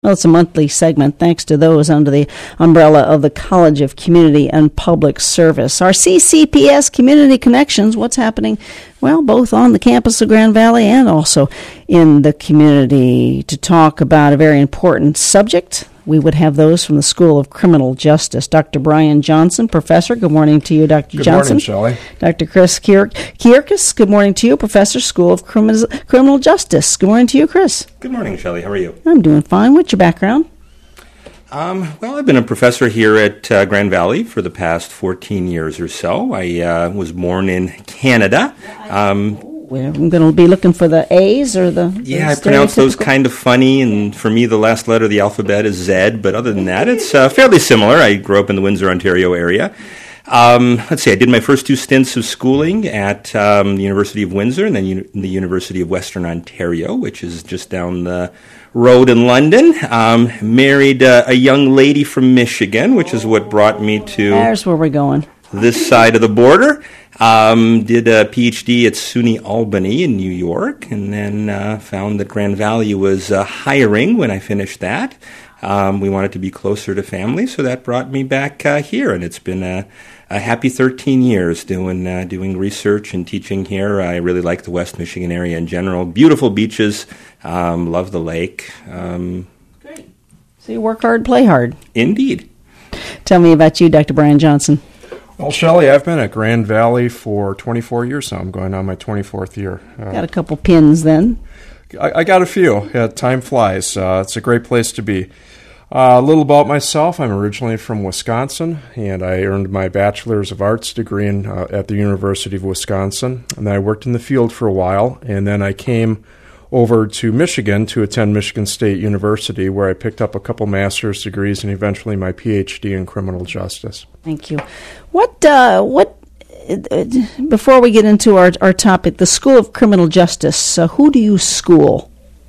Well, it's a monthly segment thanks to those under the umbrella of the College of Community and Public Service. Our CCPS Community Connections, what's happening? Well, both on the campus of Grand Valley and also in the community. To talk about a very important subject, we would have those from the School of Criminal Justice. Dr. Brian Johnson, professor. Good morning to you, Dr. Johnson. Good morning, Shelley. Dr. Chris Kierkes, good morning to you, professor, School of Criminal Justice. Good morning to you, Chris. Good morning, Shelley. How are you? I'm doing fine. What's your background? Well, I've been a professor here at Grand Valley for the past 14 years or so. I was born in Canada. I'm going to be looking for the A's or the I pronounce those kind of funny, and for me the last letter of the alphabet is Z, but other than that, it's fairly similar. I grew up in the Windsor, Ontario area. Let's see, I did my first 2 stints of schooling at the University of Windsor and then the University of Western Ontario, which is just down the road in London. Married a young lady from Michigan, which is what brought me to... There's where we're going. This side of the border. Did a PhD at SUNY Albany in New York, and then found that Grand Valley was hiring when I finished that. We wanted to be closer to family, so that brought me back here, and it's been a happy 13 years doing research and teaching here. I really like the West Michigan area in general. Beautiful beaches, love the lake. Great. So you work hard, play hard. Indeed. Tell me about you, Dr. Brian Johnson. Well, Shelley, I've been at Grand Valley for 24 years now. I'm going on my 24th year. Got a couple pins then. I got a few. Yeah, time flies. It's a great place to be. A little about myself. I'm originally from Wisconsin, and I earned my Bachelor's of Arts degree at the University of Wisconsin. And then I worked in the field for a while, and then I came over to Michigan to attend Michigan State University, where I picked up a couple master's degrees and eventually my PhD in criminal justice. Thank you. What before we get into our topic, the School of Criminal Justice, who do you school?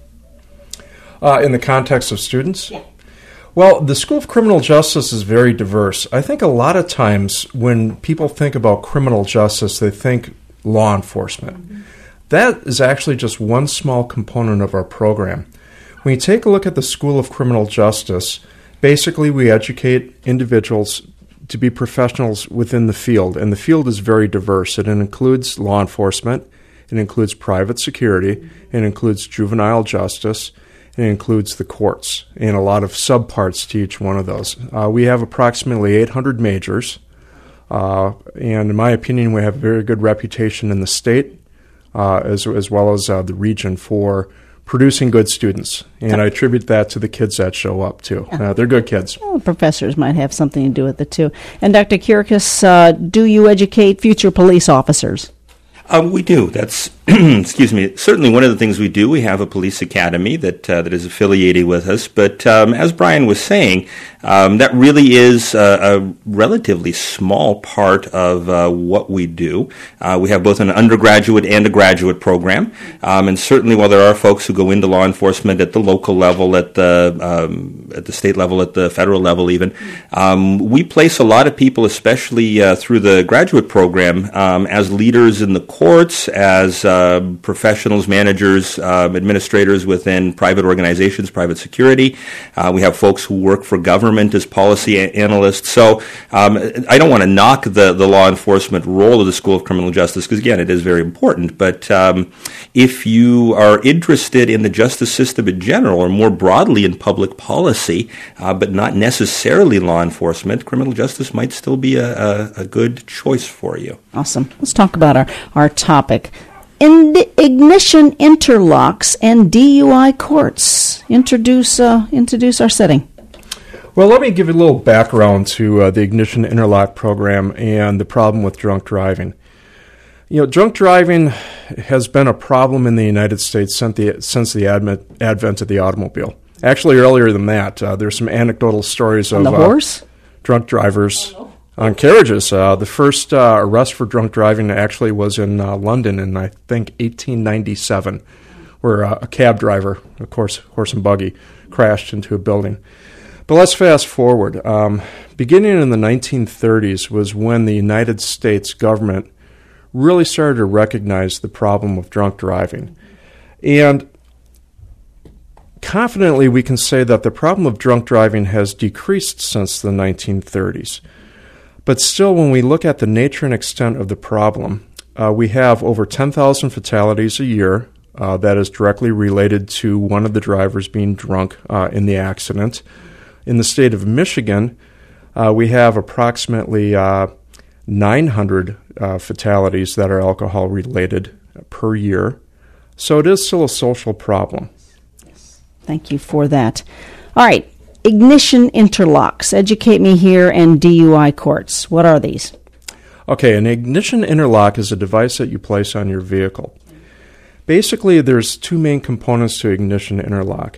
In the context of students? Yeah. Well, the School of Criminal Justice is very diverse. I think a lot of times when people think about criminal justice, they think law enforcement. Mm-hmm. That is actually just one small component of our program. When you take a look at the School of Criminal Justice, basically we educate individuals to be professionals within the field, and the field is very diverse. It includes law enforcement, it includes private security, it includes juvenile justice, it includes the courts, and a lot of subparts to each one of those. We have approximately 800 majors, and in my opinion, we have a very good reputation in the state, as well as the region for producing good students. And I attribute that to the kids that show up, too. Yeah. They're good kids. Well, professors might have something to do with it, too. And Dr. Kierkes, do you educate future police officers? We do. That's, excuse me, certainly one of the things we do. We have a police academy that is affiliated with us. But as Brian was saying, that really is a relatively small part of what we do. We have both an undergraduate and a graduate program. And certainly while there are folks who go into law enforcement at the local level, at the state level, at the federal level even, we place a lot of people, especially through the graduate program, as leaders in the courts, as professionals, managers, administrators within private organizations, private security. We have folks who work for government as policy analysts. So I don't want to knock the law enforcement role of the School of Criminal Justice, because, again, it is very important. But if you are interested in the justice system in general, or more broadly in public policy, but not necessarily law enforcement, criminal justice might still be a good choice for you. Awesome. Let's talk about our topic. Ignition interlocks and DUI courts. Introduce our setting. Well, let me give you a little background to the Ignition Interlock program and the problem with drunk driving. Drunk driving has been a problem in the United States since the advent of the automobile. Actually, earlier than that, there's some anecdotal stories of drunk drivers on carriages. The first arrest for drunk driving actually was in London in, I think, 1897, where a cab driver, of course, horse and buggy, crashed into a building. But let's fast forward. Beginning in the 1930s was when the United States government really started to recognize the problem of drunk driving. And confidently we can say that the problem of drunk driving has decreased since the 1930s. But still, when we look at the nature and extent of the problem, we have over 10,000 fatalities a year that is directly related to one of the drivers being drunk in the accident. In the state of Michigan, we have approximately 900 fatalities that are alcohol-related per year. So it is still a social problem. Thank you for that. All right, ignition interlocks. Educate me here, and DUI courts. What are these? Okay, an ignition interlock is a device that you place on your vehicle. Basically, there's two main components to ignition interlock.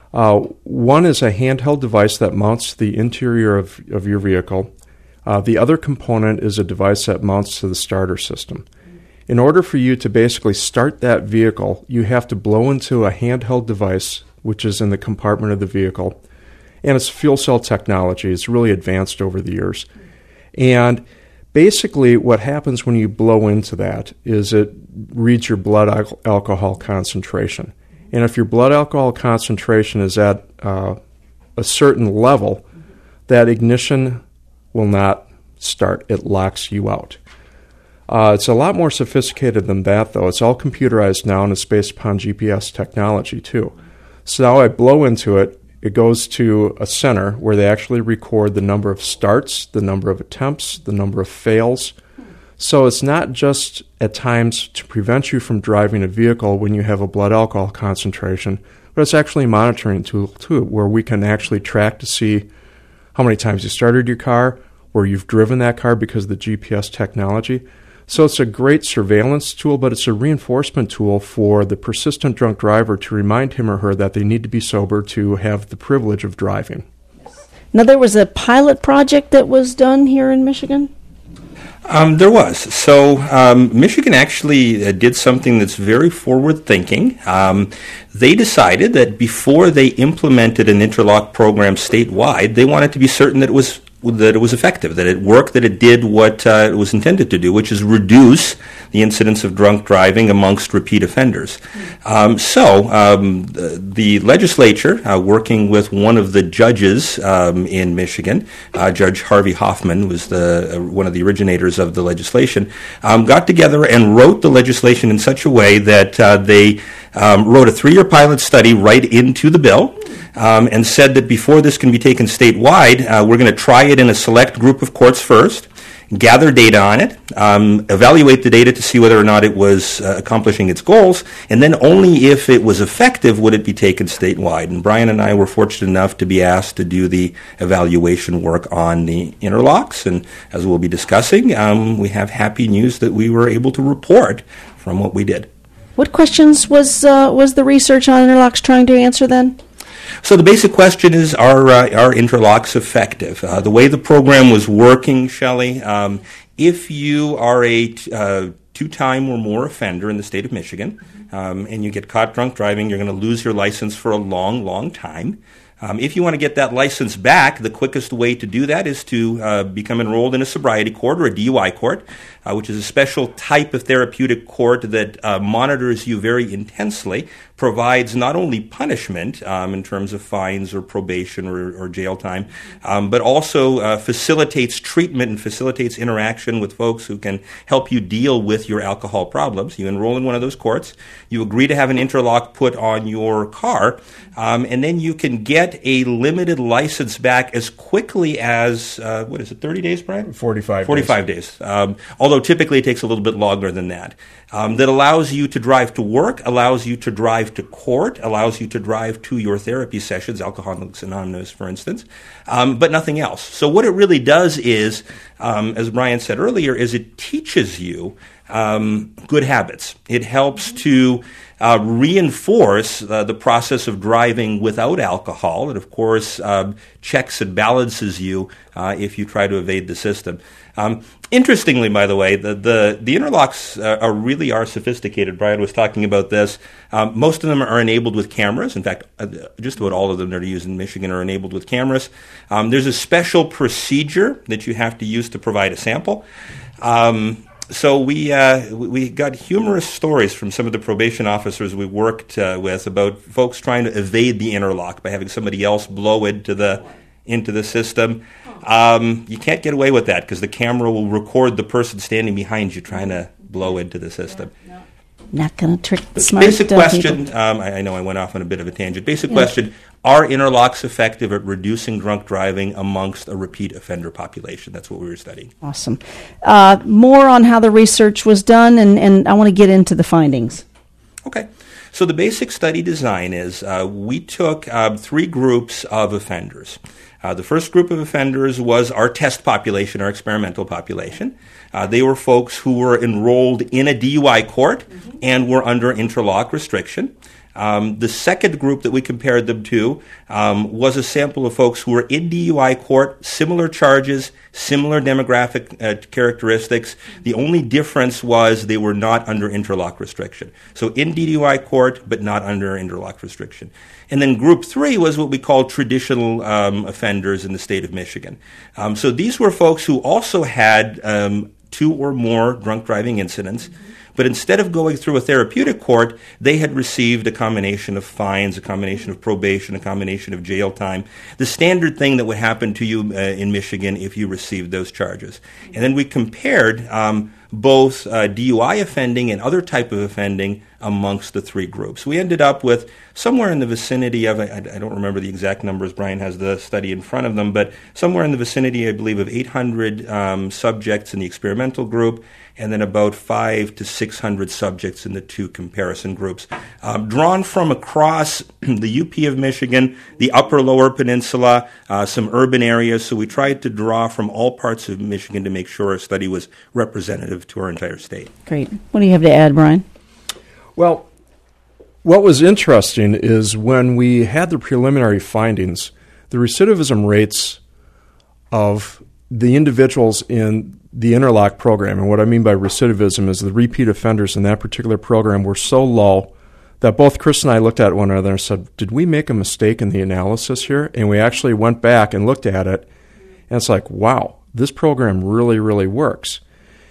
One is a handheld device that mounts to the interior of your vehicle. The other component is a device that mounts to the starter system. In order for you to basically start that vehicle, you have to blow into a handheld device, which is in the compartment of the vehicle. And it's fuel cell technology. It's really advanced over the years. And basically what happens when you blow into that is it reads your blood alcohol concentration. And if your blood alcohol concentration is at a certain level, that ignition will not start. It locks you out. It's a lot more sophisticated than that, though. It's all computerized now, and it's based upon GPS technology, too. So now I blow into it. It goes to a center where they actually record the number of starts, the number of attempts, the number of fails. So it's not just at times to prevent you from driving a vehicle when you have a blood alcohol concentration, but it's actually a monitoring tool, too, where we can actually track to see how many times you started your car, where you've driven that car because of the GPS technology. So it's a great surveillance tool, but it's a reinforcement tool for the persistent drunk driver to remind him or her that they need to be sober to have the privilege of driving. Now, there was a pilot project that was done here in Michigan? There was. So Michigan actually did something that's very forward-thinking. They decided that before they implemented an interlock program statewide, they wanted to be certain that it was effective, that it worked, that it did what it was intended to do, which is reduce the incidence of drunk driving amongst repeat offenders. So the legislature, working with one of the judges in Michigan, Judge Harvey Hoffman was one of the originators of the legislation, got together and wrote the legislation in such a way that they wrote a 3-year pilot study right into the bill, and said that before this can be taken statewide, we're going to try it in a select group of courts first, gather data on it, evaluate the data to see whether or not it was accomplishing its goals, and then only if it was effective would it be taken statewide. And Brian and I were fortunate enough to be asked to do the evaluation work on the interlocks, and as we'll be discussing, we have happy news that we were able to report from what we did. What questions was the research on interlocks trying to answer then? So the basic question is, are interlocks effective? The way the program was working, Shelley, if you are a two-time or more offender in the state of Michigan, and you get caught drunk driving, you're going to lose your license for a long, long time. If you want to get that license back, the quickest way to do that is to become enrolled in a sobriety court or a DUI court, which is a special type of therapeutic court that monitors you very intensely, provides not only punishment in terms of fines or probation or jail time, but also facilitates treatment and facilitates interaction with folks who can help you deal with your alcohol problems. You enroll in one of those courts, you agree to have an interlock put on your car, and then you can get a limited license back as quickly as, 30 days, Brian? 45 days. Although typically it takes a little bit longer than that. That allows you to drive to work, allows you to drive to court, allows you to drive to your therapy sessions, Alcoholics Anonymous, for instance, but nothing else. So what it really does is, as Brian said earlier, is it teaches you good habits. It helps to reinforce the process of driving without alcohol. It, of course, checks and balances you if you try to evade the system. Interestingly, by the way, the interlocks really are sophisticated. Brian was talking about this. Most of them are enabled with cameras. In fact, just about all of them that are used in Michigan are enabled with cameras. There's a special procedure that you have to use to provide a sample. So we got humorous stories from some of the probation officers we worked with about folks trying to evade the interlock by having somebody else blow into the system. You can't get away with that because the camera will record the person standing behind you trying to blow into the system. Not going to trick the smart Basic question, people. I know I went off on a bit of a tangent. Basic question, are interlocks effective at reducing drunk driving amongst a repeat offender population? That's what we were studying. Awesome. More on how the research was done, and I want to get into the findings. Okay. So the basic study design is we took 3 groups of offenders. The first group of offenders was our test population, our experimental population. They were folks who were enrolled in a DUI court and were under interlock restriction. The second group that we compared them to was a sample of folks who were in DUI court, similar charges, similar demographic characteristics. The only difference was they were not under interlock restriction. So in DUI court, but not under interlock restriction. And then group 3 was what we call traditional offenders in the state of Michigan. So these were folks who also had 2 or more drunk driving incidents. But instead of going through a therapeutic court, they had received a combination of fines, a combination of probation, a combination of jail time, the standard thing that would happen to you in Michigan if you received those charges. And then we compared both DUI offending and other type of offending amongst the 3 groups. We ended up with somewhere in the vicinity of, I don't remember the exact numbers, Brian has the study in front of them, but somewhere in the vicinity, I believe, of 800 subjects in the experimental group, and then about 500 to 600 subjects in the 2 comparison groups, drawn from across the UP of Michigan, the upper lower peninsula, some urban areas. So we tried to draw from all parts of Michigan to make sure our study was representative to our entire state. Great. What do you have to add, Brian? Well, what was interesting is when we had the preliminary findings, the recidivism rates of the individuals in the interlock program, and what I mean by recidivism is the repeat offenders in that particular program were so low that both Chris and I looked at one another and said, did we make a mistake in the analysis here? And we actually went back and looked at it, and it's like, wow, this program really, really works.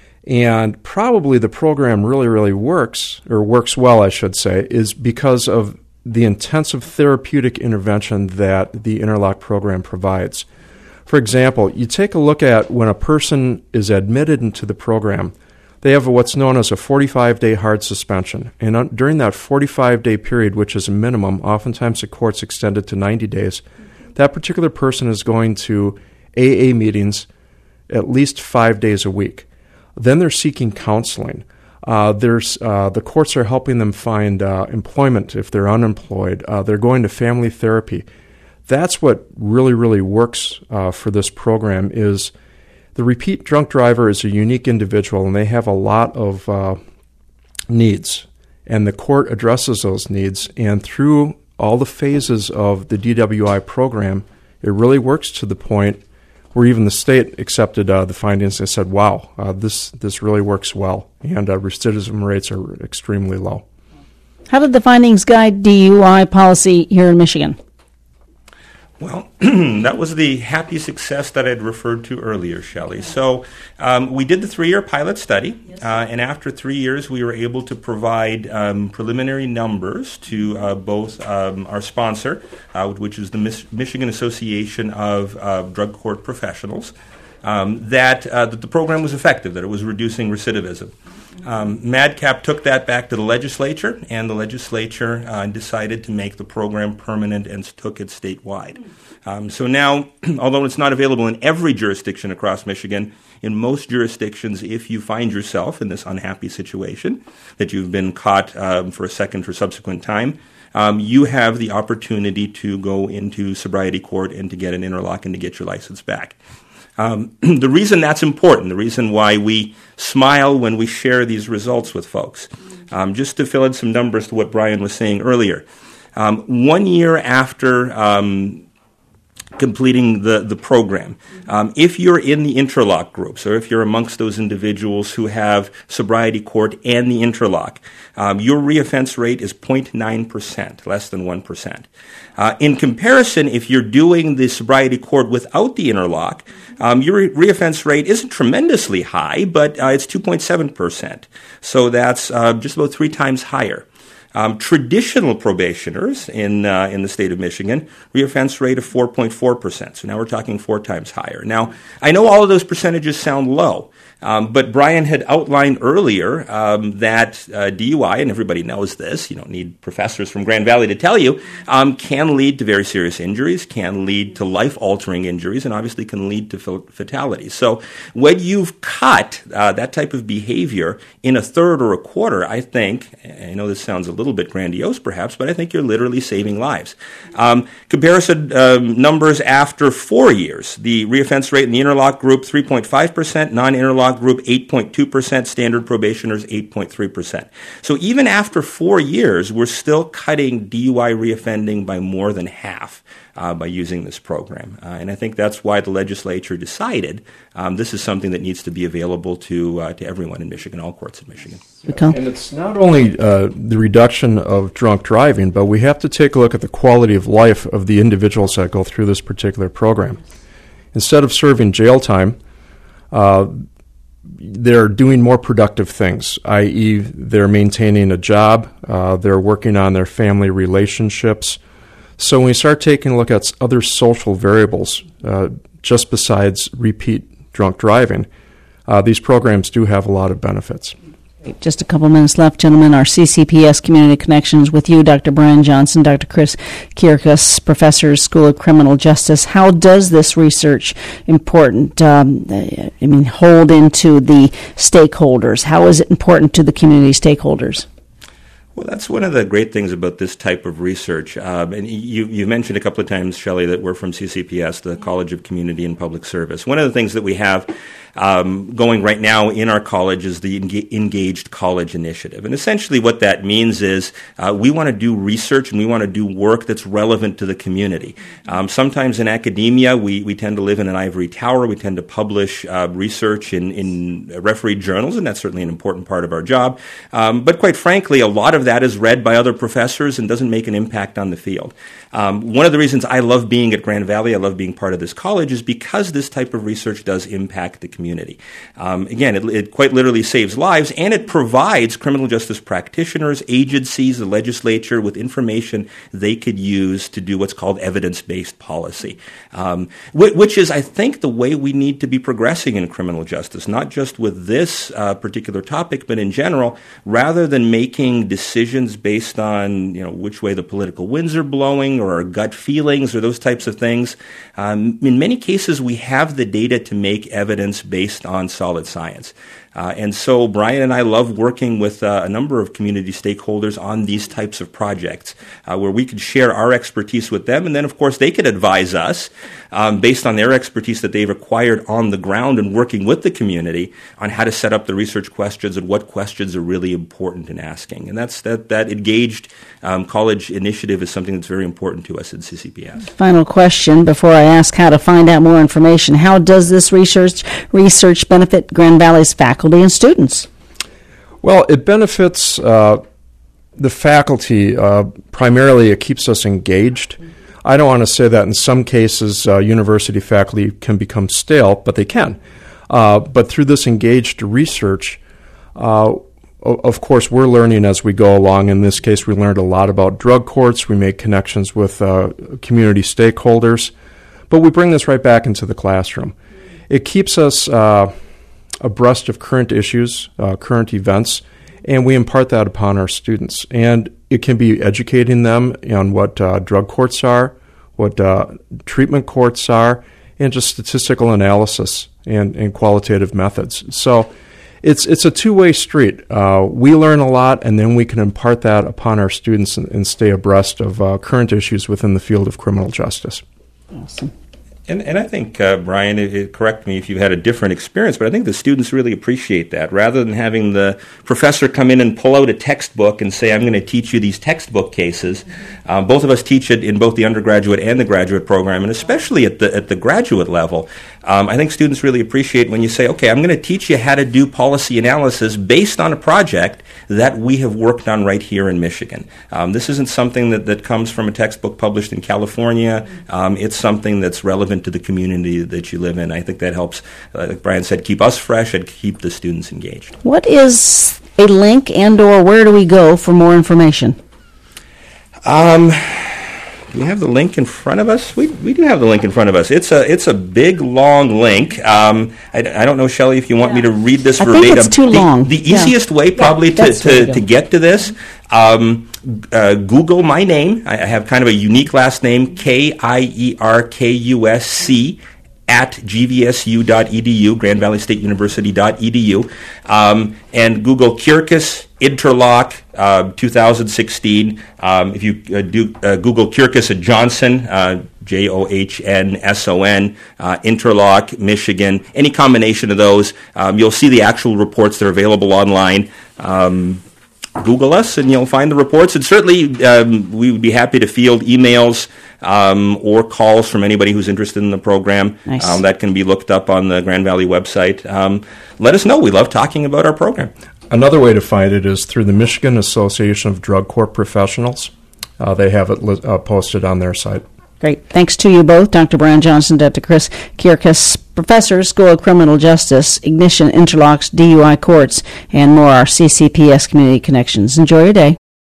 And probably the program really, really works, or works well, I should say, is because of the intensive therapeutic intervention that the interlock program provides. For example, you take a look at when a person is admitted into the program, they have what's known as a 45-day hard suspension. And during that 45-day period, which is a minimum, oftentimes the court's extended to 90 days, that particular person is going to AA meetings at least 5 days a week. Then they're seeking counseling. The courts are helping them find employment if they're unemployed. They're going to family therapy. That's what really, really works for this program is the repeat drunk driver is a unique individual, and they have a lot of needs. And the court addresses those needs. And through all the phases of the DWI program, it really works to the point where even the state accepted the findings and said, wow, this really works well. And recidivism rates are extremely low. How did the findings guide DUI policy here in Michigan? Well, that was the happy success that I'd referred to earlier, Shelley. So we did the 3-year pilot study, and after 3 years, we were able to provide preliminary numbers to both our sponsor, which is the Michigan Association of Drug Court Professionals, that the program was effective, that it was reducing recidivism. MADCAP took that back to the legislature, and the legislature decided to make the program permanent and took it statewide. So now, although it's not available in every jurisdiction across Michigan, in most jurisdictions, if you find yourself in this unhappy situation, that you've been caught for a second or subsequent time, you have the opportunity to go into sobriety court and to get an interlock and to get your license back. The reason that's important, the reason why we smile when we share these results with folks, just to fill in some numbers to what Brian was saying earlier. 1 year after completing the program. If you're in the interlock groups, or if you're amongst those individuals who have sobriety court and the interlock, your reoffense rate is 0.9%, less than 1%. In comparison, if you're doing the sobriety court without the interlock, your reoffense rate isn't tremendously high, but it's 2.7%. So that's just about 3 times higher. Traditional probationers in the state of Michigan, reoffense rate of 4.4%. So now we're talking 4 times higher. Now, I know all of those percentages sound low, but Brian had outlined earlier that DUI, and everybody knows this, you don't need professors from Grand Valley to tell you, can lead to very serious injuries, can lead to life-altering injuries, and obviously can lead to fatalities. So when you've cut that type of behavior in a third or a quarter, I think, I know this sounds a little bit grandiose perhaps, but I think you're literally saving lives. Comparison numbers after 4 years. The reoffense rate in the interlock group, 3.5%, non-interlock group, 8.2%, standard probationers, 8.3%. So even after 4 years, we're still cutting DUI reoffending by more than half by using this program. And I think that's why the legislature decided this is something that needs to be available to everyone in Michigan, all courts in Michigan. And it's not only the reduction of drunk driving, but we have to take a look at the quality of life of the individuals that go through this particular program. Instead of serving jail time, they're doing more productive things, i.e. they're maintaining a job, they're working on their family relationships. So when we start taking a look at other social variables, just besides repeat drunk driving, these programs do have a lot of benefits. Just a couple minutes left, gentlemen. Our CCPS Community Connections with you, Dr. Brian Johnson, Dr. Chris Kierkegaard, Professor, School of Criminal Justice. How does this research hold into the stakeholders? How is it important to the community stakeholders? Well, that's one of the great things about this type of research. And you mentioned a couple of times, Shelley, that we're from CCPS, the College of Community and Public Service. One of the things that we have going right now in our college is the Engaged College Initiative. And essentially what that means is we want to do research and we want to do work that's relevant to the community. Sometimes in academia, we tend to live in an ivory tower. We tend to publish research in refereed journals, and that's certainly an important part of our job. But quite frankly, a lot of that is read by other professors and doesn't make an impact on the field. One of the reasons I love being at Grand Valley, I love being part of this college, is because this type of research does impact the community. Again, it quite literally saves lives, and it provides criminal justice practitioners, agencies, the legislature with information they could use to do what's called evidence-based policy, which is, I think, the way we need to be progressing in criminal justice, not just with this particular topic, but in general, rather than making decisions based on which way the political winds are blowing or our gut feelings or those types of things. In many cases, we have the data to make evidence based on solid science. And so Brian and I love working with a number of community stakeholders on these types of projects where we could share our expertise with them, and then, of course, they could advise us based on their expertise that they've acquired on the ground and working with the community on how to set up the research questions and what questions are really important in asking. And that Engaged College Initiative is something that's very important to us at CCPS. Final question before I ask how to find out more information. How does this research benefit Grand Valley's faculty and students? Well, it benefits the faculty. Primarily, it keeps us engaged. I don't want to say that in some cases university faculty can become stale, but they can. But through this engaged research, of course, we're learning as we go along. In this case, we learned a lot about drug courts. We make connections with community stakeholders. But we bring this right back into the classroom. It keeps us abreast of current issues, current events, and we impart that upon our students. And it can be educating them on what drug courts are, what treatment courts are, and just statistical analysis and qualitative methods. So it's a two-way street. We learn a lot, and then we can impart that upon our students and stay abreast of current issues within the field of criminal justice. Awesome. And I think, Brian, correct me if you've had a different experience, but I think the students really appreciate that. Rather than having the professor come in and pull out a textbook and say, I'm going to teach you these textbook cases, both of us teach it in both the undergraduate and the graduate program, and especially at the graduate level. I think students really appreciate when you say, okay, I'm going to teach you how to do policy analysis based on a project that we have worked on right here in Michigan. This isn't something that comes from a textbook published in California. It's something that's relevant to the community that you live in. I think that helps, like Brian said, keep us fresh and keep the students engaged. What is a link and or where do we go for more information? Do we have the link in front of us? We do have the link in front of us. It's a big, long link. I don't know, Shelley, if you want me to read this verbatim. I think it's too long. The easiest way probably to get to this, Google my name. I have kind of a unique last name, KIERKUSC, at gvsu.edu, Grand Valley State University.edu, and Google Kirkus Interlock 2016. If you Google Kirkus at Johnson, JOHNSON, Interlock, Michigan, any combination of those, you'll see the actual reports that are available online. Google us and you'll find the reports. And certainly we would be happy to field emails or calls from anybody who's interested in the program. Nice. That can be looked up on the Grand Valley website. Let us know. We love talking about our program. Another way to find it is through the Michigan Association of Drug Court Professionals. They have it posted on their site. Great. Thanks to you both, Dr. Brian Johnson, Dr. Chris Kirkus, Professor, School of Criminal Justice, Ignition Interlocks, DUI Courts, and more, our CCPS Community Connections. Enjoy your day.